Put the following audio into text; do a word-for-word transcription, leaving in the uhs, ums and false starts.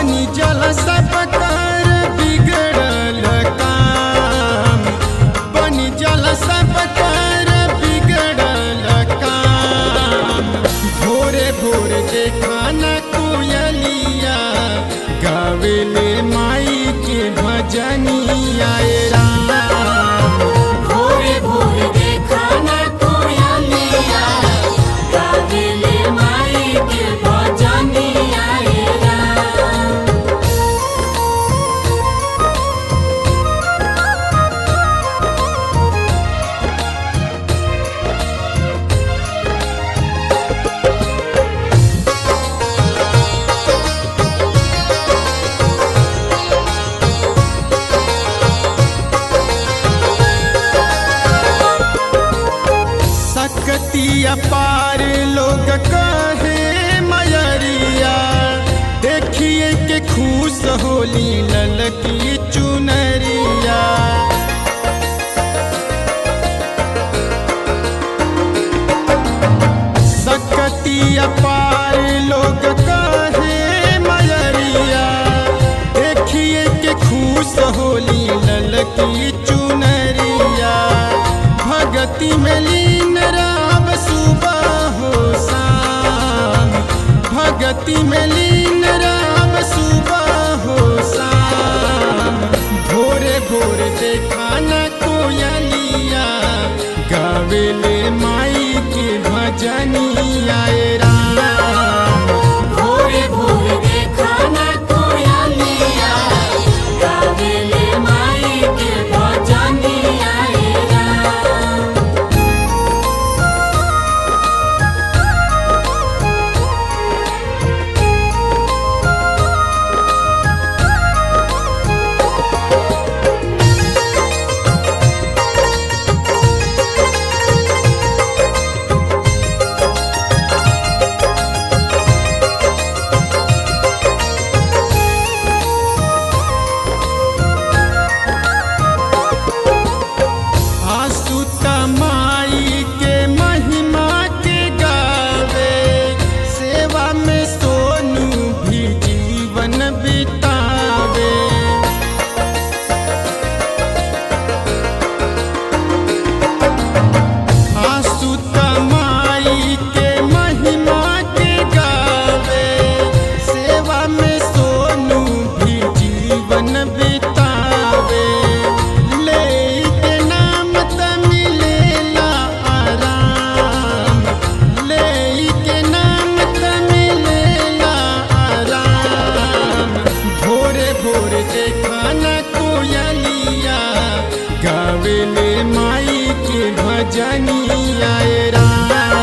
बनी जल सब कर बिगड़ल काम, बनी जल सब कर बिगड़ल काम। भोरे भोरे देखा न कोयलिया गावेले माई के भजनिया राम। भोरे भोरे देखा न कोयलिया गावेले माई के भजनिया राम। सकती अपार लोग कहे मयरिया, देखिए के खुश होली ललकी चुनरिया। सकती अपार लोग कहे मयरिया, देखिए के खुश होली ललकी चुनरिया। भगति में लीन राम सुबह हो शाम, भगति में लीन राम सुबह हो शाम। भोरे भोरे देखा न कोयलिया गावेले माई के भजनिया राम। भोरे भोरे देखा न कोयलिया गावेले माई के भजनिया राम। आसुत माई के महिमा के गावे, सेवा में सोनू भी जीवन बितावे। आसुत माई के महिमा के गावे, सेवा में सोनू भी जीवन बितावे। ले के नाम त मिलेला आराम, ले के नाम त मिलेला आराम। भोरे भोरे देखा न कोयलिया गावेले माई के भजनिया राम।